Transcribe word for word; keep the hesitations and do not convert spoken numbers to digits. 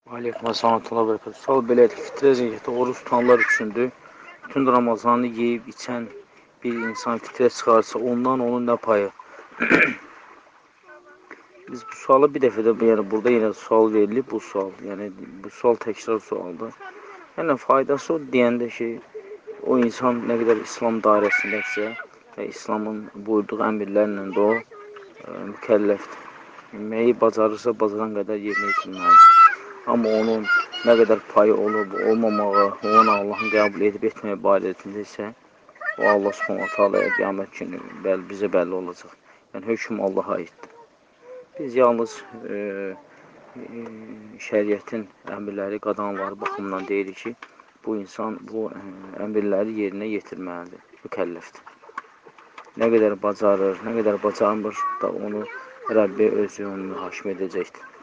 Aleyküm salatullah bərəkət. Sual belədir. Fitrə zəkiyyəti oruç tutanlar üçündür. Bütün Ramazanı yeyib içən bir insan fitrə çıxarsa, ondan onun nə payı? Biz bu sualı bir dəfə də yəni, burada yenə sual verilib bu sual. Yəni bu sual təkrar sualdır. Yəni faydası o deyəndə ki, o insan nə qədər İslam dairəsindəsə və İslamın buyurduğu əmrlərlə də o ə, mükəlləfdir. Yeməyi bacarırsa, bacaran qədər yerinə yetirməlidir. Amma onun nə qədər payı olub, olmamağı, onu Allahın qəbul edib etməyə barəsində isə o Allah Subhanahu taalaya qiyamət günü bəli, bizə bəlli olacaq. Yəni hökm Allaha aiddir. Biz yalnız e, e, şəriətin əmrləri, qadağaları baxımından deyirik ki, bu insan bu ə, əmrləri yerinə yetirməlidir, mükəlləfdir. Nə qədər bacarır, nə qədər bacarmır da onu Rəbbi özü onu mühakimə edəcəkdir.